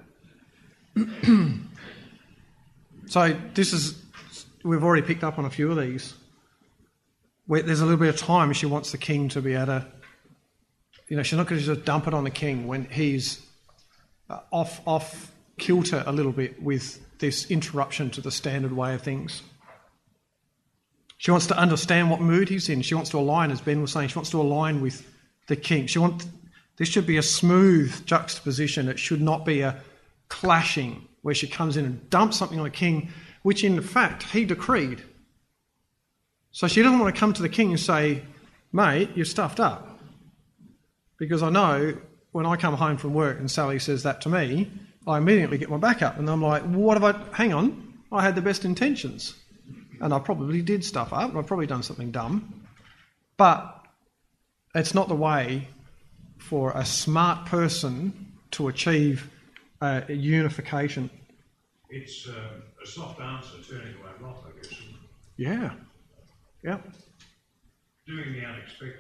[SPEAKER 2] So this is, we've already picked up on a few of these. Where there's a little bit of time she wants the king to be able to, you know, she's not going to just dump it on the king when he's uh, off off kilter a little bit with this interruption to the standard way of things. She wants to understand what mood he's in. She wants to align, as Ben was saying, she wants to align with the king. She wants, this should be a smooth juxtaposition. It should not be a clashing where she comes in and dumps something on the king, which in fact he decreed. So she doesn't want to come to the king and say, mate, you're stuffed up. Because I know when I come home from work and Sally says that to me, I immediately get my back up and I'm like, what have I, hang on, I had the best intentions. And I probably did stuff up, and I've probably done something dumb. But it's not the way for a smart person to achieve uh, a unification.
[SPEAKER 7] It's uh, a soft answer turning away wrath, I guess. Isn't it?
[SPEAKER 2] Yeah. Yeah.
[SPEAKER 7] Doing the unexpected.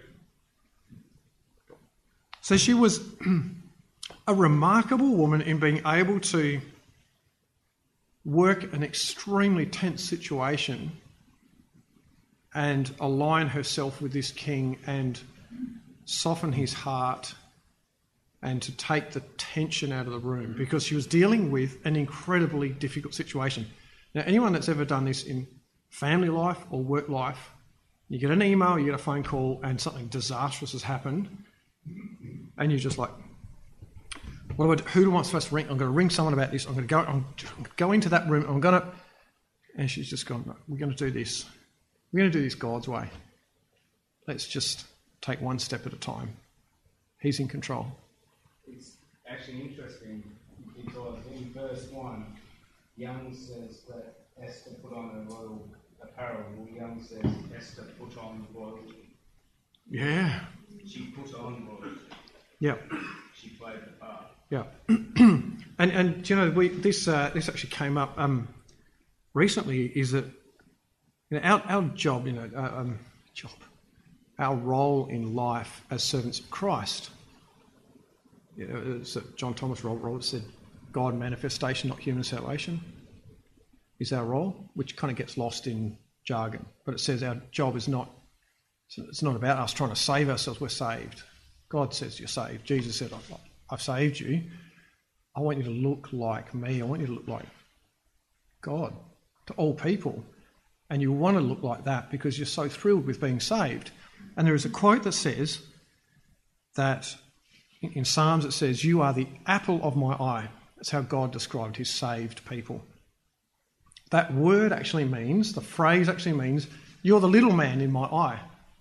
[SPEAKER 2] So she was a remarkable woman in being able to work an extremely tense situation and align herself with this king and soften his heart and to take the tension out of the room, because she was dealing with an incredibly difficult situation. Now, anyone that's ever done this in family life or work life, you get an email, you get a phone call, and something disastrous has happened, and you're just like, what do I do? Who do I supposed to ring? I'm going to ring someone about this. I'm going to go, I'm going to go into that room. I'm going to, and she's just gone, no, we're going to do this. We're going to do this God's way. Let's just take one step at a time. He's in control.
[SPEAKER 1] It's actually interesting because in verse one, Young says that Esther put on her royal apparel. Well, Young says Esther put on royalty.
[SPEAKER 2] Yeah.
[SPEAKER 1] She put on royalty.
[SPEAKER 2] Yeah.
[SPEAKER 1] She played the part.
[SPEAKER 2] Yeah. and, and, you know, we, this uh, this actually came up um, recently, is that, you know, our, our job, you know, uh, um, job, our role in life as servants of Christ, you know, it's, uh, John Thomas Roberts said, God manifestation, not human salvation, is our role, which kind of gets lost in jargon. But it says our job is not, it's not about us trying to save ourselves, we're saved. God says you're saved. Jesus said, I've, I've saved you. I want you to look like me. I want you to look like God to all people. And you want to look like that because you're so thrilled with being saved. And there is a quote that says that in Psalms it says, you are the apple of my eye. That's how God described his saved people. That word actually means, the phrase actually means, you're the little man in my eye.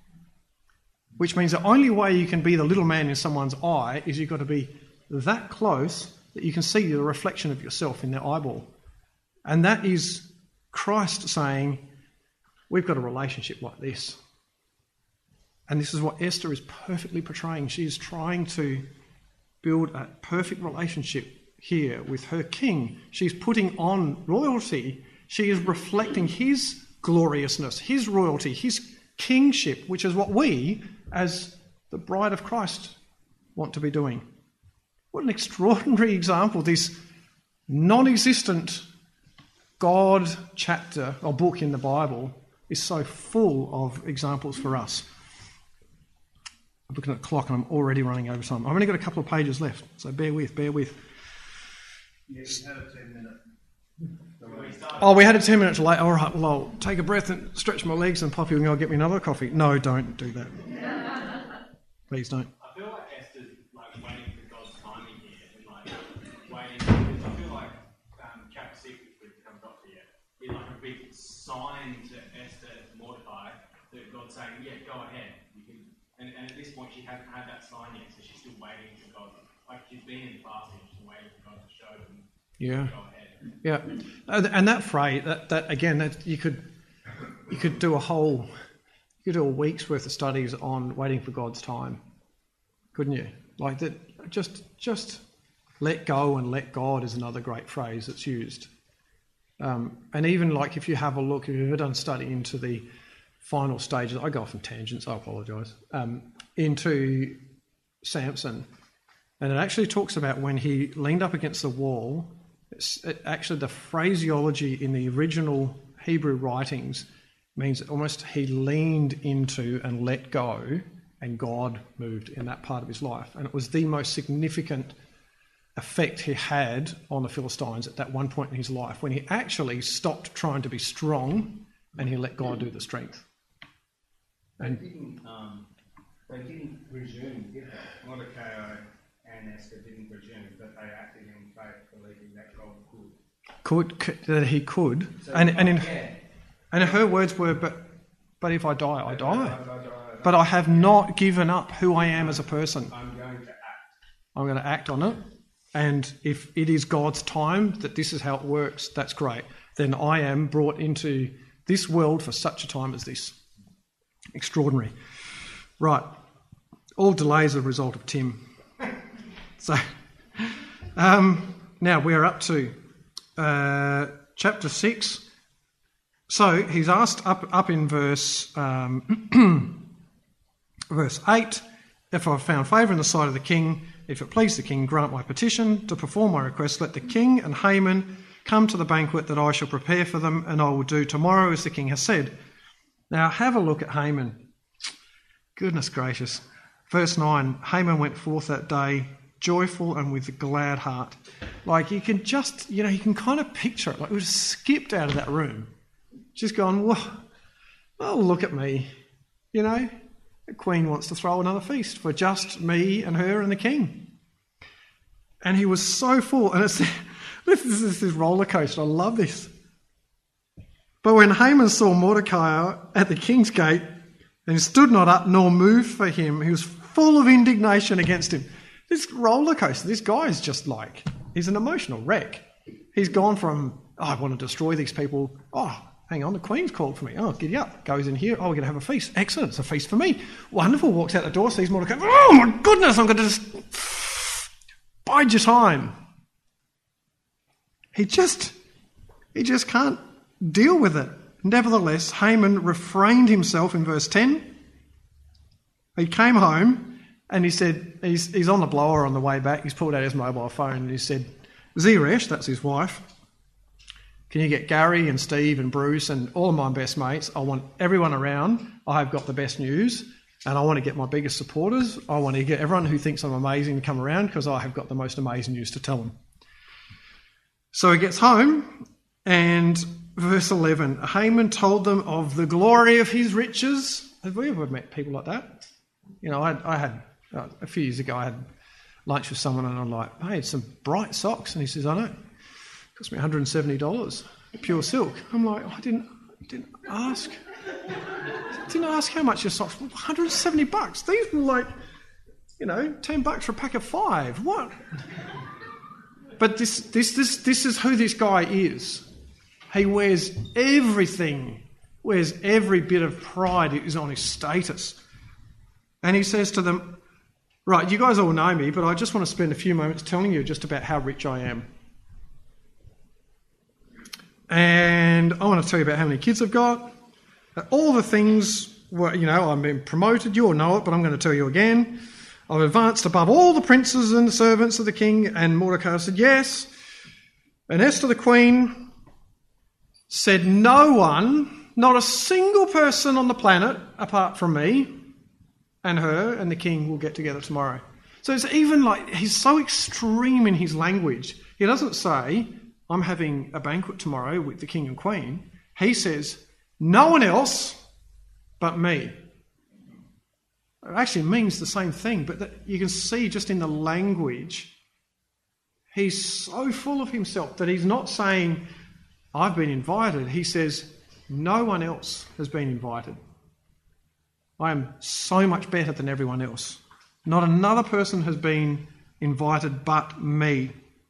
[SPEAKER 2] Which means the only way you can be the little man in someone's eye is you've got to be that close that you can see the reflection of yourself in their eyeball. And that is Christ saying, we've got a relationship like this. And this is what Esther is perfectly portraying. She's trying to build a perfect relationship here with her king. She's putting on royalty. She is reflecting his gloriousness, his royalty, his kingship, which is what we, as the bride of Christ, want to be doing. What an extraordinary example, this non-existent God chapter or book in the Bible is so full of examples for us. I'm looking at the clock and I'm already running over time. I've only got a couple of pages left, so bear with, bear with.
[SPEAKER 5] Yeah, you had a ten minute.
[SPEAKER 2] Oh, we had a ten minutes late. All right, well, I'll take a breath and stretch my legs and Poppy will go get me another coffee. No, don't do that. Please don't.
[SPEAKER 6] I feel like Esther's like waiting for God's timing here and like waiting because I feel like um, chapter six, which we haven't got to yet, is like a big sign to Esther and Mordecai that God's saying, yeah, go ahead. You can. And, and at this point, she hasn't had that sign yet, so she's still waiting for God. Like she's been in fasting, she's waiting for God to show them.
[SPEAKER 2] Yeah.
[SPEAKER 6] Go ahead.
[SPEAKER 2] Yeah, and that phrase, that, that again, that you could you could do a whole, you could do a week's worth of studies on waiting for God's time, couldn't you? Like that, just just let go and let God is another great phrase that's used. Um, and even like if you have a look, if you've ever done study into the final stages, I go off on tangents, I apologise, um, into Samson, and it actually talks about when he leaned up against the wall. It's, it, actually, the phraseology in the original Hebrew writings means that almost he leaned into and let go, and God moved in that part of his life. And it was the most significant effect he had on the Philistines at that one point in his life, when he actually stopped trying to be strong and he let God do the strength.
[SPEAKER 1] And they didn't, um, they didn't presume, did they? Mordecai and Esther didn't presume that they acted in faith, believing that God could.
[SPEAKER 2] Could, could that he could,
[SPEAKER 1] So
[SPEAKER 2] and and in,
[SPEAKER 1] yeah.
[SPEAKER 2] and her words were, "But, but if I die, I die.
[SPEAKER 1] I die, I die.
[SPEAKER 2] But I have not given up who I am as a person.
[SPEAKER 1] I'm going to act.
[SPEAKER 2] I'm going to act on it, and if it is God's time that this is how it works, that's great. Then I am brought into this world for such a time as this. Extraordinary, right? All delays are a result of Tim." So, um, now we're up to uh, chapter six. So he's asked up up in verse um, verse eight, "If I've found favour in the sight of the king, if it please the king, grant my petition to perform my request. Let the king and Haman come to the banquet that I shall prepare for them, and I will do tomorrow as the king has said." Now have a look at Haman. Goodness gracious. Verse nine, "Haman went forth that day, joyful and with a glad heart." Like you can just, you know, you can kind of picture it. Like it was skipped out of that room. Just gone, whoa, oh, look at me. You know, the queen wants to throw another feast for just me and her and the king. And he was so full. And it's this is this roller coaster. I love this. "But when Haman saw Mordecai at the king's gate, and he stood not up nor moved for him, he was full of indignation against him." This roller coaster, this guy is just like, he's an emotional wreck. He's gone from, oh, I want to destroy these people. Oh, hang on, the queen's called for me. Oh, giddy up. Goes in here. Oh, we're going to have a feast. Excellent, it's a feast for me. Wonderful. Walks out the door, sees Mordecai. Oh, my goodness, I'm going to just bide your time. He just, he just can't deal with it. Nevertheless, Haman refrained himself in verse ten. He came home and he said, he's, he's on the blower on the way back. He's pulled out his mobile phone and he said, "Zeresh," that's his wife, "can you get Gary and Steve and Bruce and all of my best mates? I want everyone around. I've got the best news. And I want to get my biggest supporters. I want to get everyone who thinks I'm amazing to come around because I have got the most amazing news to tell them. So he gets home, and verse eleven, Haman told them of the glory of his riches. Have we ever met people like that? You know, I, I had, uh, a few years ago, I had lunch with someone and I'm like, hey, it's some bright socks. And he says, I know. It cost me one hundred seventy dollars, pure silk. I'm like, oh, I didn't, I didn't ask. I didn't ask how much your socks were. one hundred seventy bucks. These were like, you know, ten bucks for a pack of five. What? But this, this, this, this is who this guy is. He wears everything, wears every bit of pride is on his status. And he says to them, right, you guys all know me, but I just want to spend a few moments telling you just about how rich I am. And I want to tell you about how many kids I've got. All the things, were, you know, I'm being promoted, you all know it, but I'm going to tell you again. I've advanced above all the princes and the servants of the king. And Mordecai said, yes. And Esther the queen said, no one, not a single person on the planet apart from me and her and the king will get together tomorrow. So it's even like, he's so extreme in his language. He doesn't say, I'm having a banquet tomorrow with the king and queen. He says, no one else but me. It actually means the same thing, but that you can see just in the language, he's so full of himself that he's not saying, I've been invited. He says, no one else has been invited. I am so much better than everyone else. Not another person has been invited but me.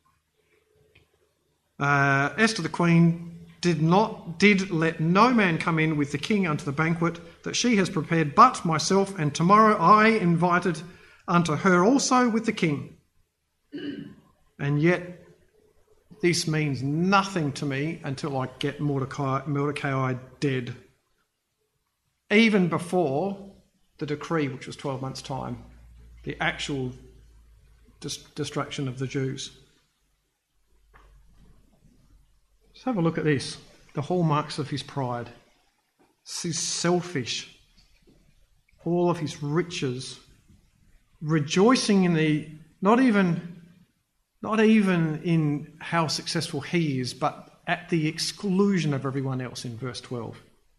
[SPEAKER 2] Uh, Esther the queen did not did let no man come in with the king unto the banquet that she has prepared but myself, and tomorrow I invited unto her also with the king. And yet this means nothing to me until I get Mordecai, Mordecai dead. Even before the decree, which was twelve months' time, the actual dis- destruction of the Jews. Let's have a look at this. The hallmarks of his pride. He's selfish. All of his riches. Rejoicing in the, not even, not even in how successful he is, but at the exclusion of everyone else in verse twelve.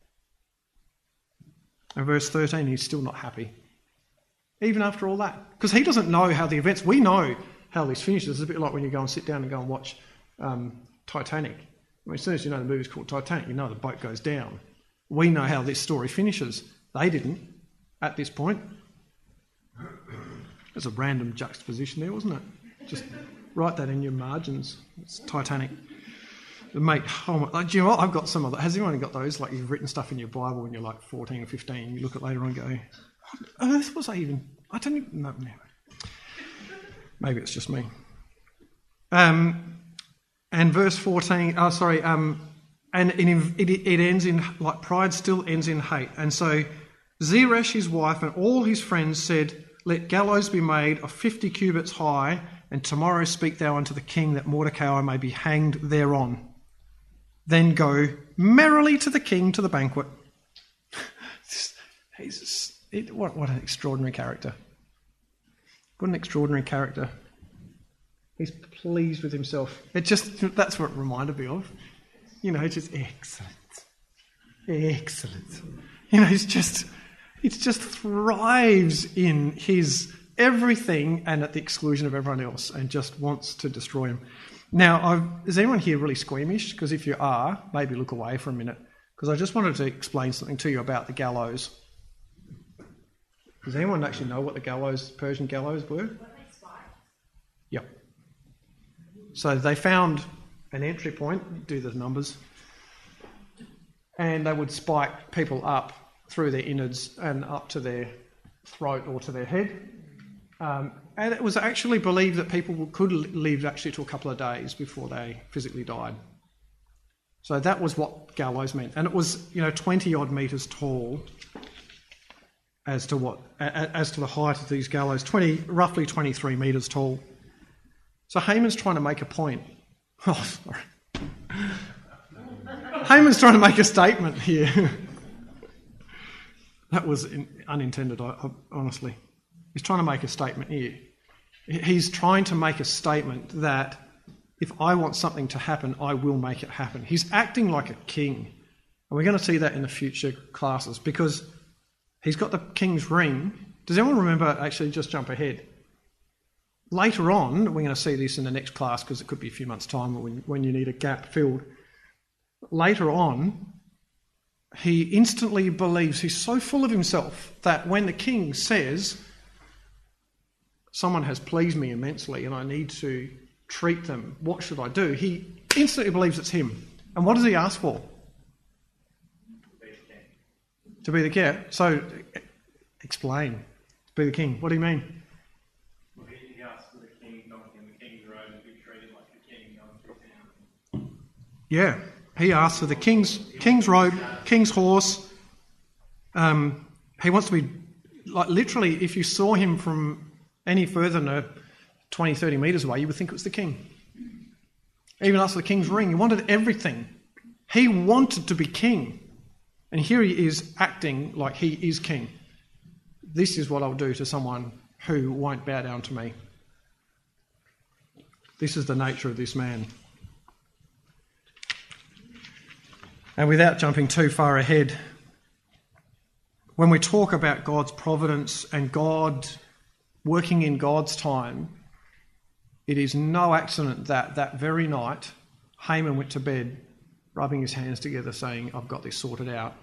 [SPEAKER 2] And verse thirteen, he's still not happy. Even after all that. Because he doesn't know how the events, we know how this finishes. It's a bit like when you go and sit down and go and watch um, Titanic. I mean, as soon as you know the movie's called Titanic, you know the boat goes down. We know how this story finishes. They didn't at this point. There's a random juxtaposition there, wasn't it? Just write that in your margins. It's Titanic. Mate, oh my, like, do you know what? I've got some of that. Has anyone got those? Like, you've written stuff in your Bible when you're like fourteen or fifteen. You look at it later on and go, what on earth was I even? I don't even know. Maybe it's just me. Um, and verse fourteen, oh, sorry, um, and it, it, it ends in, like, pride still ends in hate. And so Zeresh, his wife, and all his friends said, let gallows be made of fifty cubits high, and tomorrow speak thou unto the king that Mordecai may be hanged thereon. Then go merrily to the king to the banquet. He's, it, what, what an extraordinary character. What an extraordinary character. He's pleased with himself. It just, that's what it reminded me of. You know, just excellent. Excellent. You know, he's just, he just thrives in his everything and at the exclusion of everyone else and just wants to destroy him. Now, I've, is anyone here really squeamish? Because if you are, maybe look away for a minute. Because I just wanted to explain something to you about the gallows. Does anyone actually know what the gallows, Persian gallows were? Yep. So they found an entry point, do the numbers, and they would spike people up through their innards and up to their throat or to their head. Um, and it was actually believed that people could live actually to a couple of days before they physically died. So that was what gallows meant. And it was, you know, twenty odd metres tall as to what, as to the height of these gallows, twenty, roughly twenty-three metres tall. So Haman's trying to make a point. Oh, sorry. Haman's trying to make a statement here. That was in, unintended, I, I, honestly. He's trying to make a statement here. He's trying to make a statement that if I want something to happen, I will make it happen. He's acting like a king. And we're going to see that in the future classes because he's got the king's ring. Does anyone remember, actually just jump ahead, later on, we're going to see this in the next class because it could be a few months' time when, when you need a gap filled. Later on, he instantly believes, he's so full of himself that when the king says, someone has pleased me immensely and I need to treat them, what should I do? He instantly believes it's him. And what does he ask for?
[SPEAKER 6] To be the king.
[SPEAKER 2] To be the king. So, explain. To be the king. What do you mean?
[SPEAKER 6] Well, he, he asked for the king, not in the king's road, to be treated like a king going through town.
[SPEAKER 2] Yeah. He asks for the king's king's robe, king's horse. Um, he wants to be, like literally, if you saw him from any further than a twenty, thirty metres away, you would think it was the king. Even asked for the king's ring. He wanted everything. He wanted to be king. And here he is acting like he is king. This is what I'll do to someone who won't bow down to me. This is the nature of this man. And without jumping too far ahead, when we talk about God's providence and God working in God's time, it is no accident that that very night Haman went to bed rubbing his hands together saying, I've got this sorted out.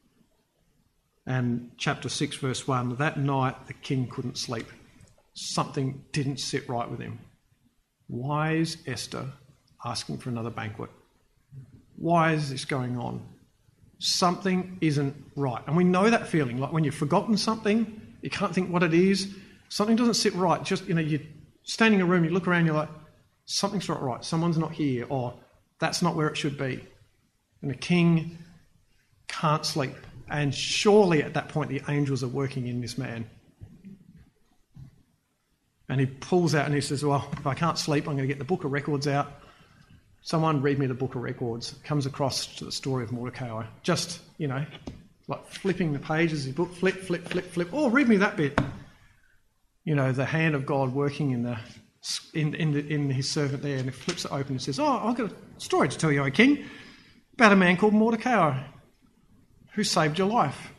[SPEAKER 2] And chapter six verse one, that night the king couldn't sleep. Something didn't sit right with him. Why is Esther asking for another banquet? Why is this going on? Something isn't right. And we know that feeling, like when you've forgotten something, you can't think what it is, something doesn't sit right. Just, you know, you're standing in a room, you look around, you're like, something's not right, someone's not here, or that's not where it should be. And the king can't sleep. And surely at that point the angels are working in this man. And he pulls out and he says, well, if I can't sleep, I'm going to get the book of records out. Someone read me the book of records. Comes across to the story of Mordecai. Just, you know, like flipping the pages of the book, flip, flip, flip, flip. Oh, read me that bit. You know, the hand of God working in the in in, the, in his servant there, and he flips it open and says, oh, I've got a story to tell you, O king, about a man called Mordecai who saved your life.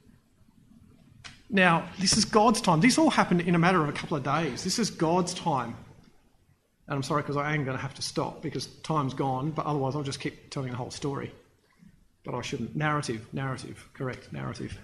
[SPEAKER 2] Now, this is God's time. This all happened in a matter of a couple of days. This is God's time. And I'm sorry because I am going to have to stop because time's gone, but otherwise I'll just keep telling the whole story. But I shouldn't. Narrative, narrative, correct, narrative.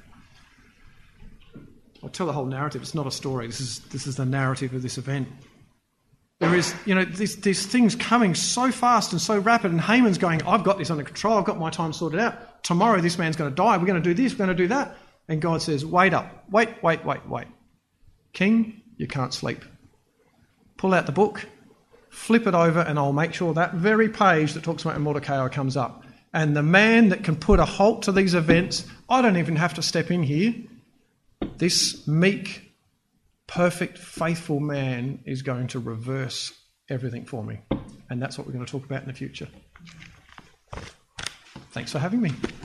[SPEAKER 2] I'll tell the whole narrative. It's not a story. This is this is the narrative of this event. There is, you know, these, these things coming so fast and so rapid, and Haman's going, I've got this under control. I've got my time sorted out. Tomorrow this man's going to die. We're going to do this. We're going to do that. And God says, wait up. Wait, wait, wait, wait. King, you can't sleep. Pull out the book. Flip it over and I'll make sure that very page that talks about Mordecai comes up. And the man that can put a halt to these events, I don't even have to step in here. This meek, perfect, faithful man is going to reverse everything for me. And that's what we're going to talk about in the future. Thanks for having me.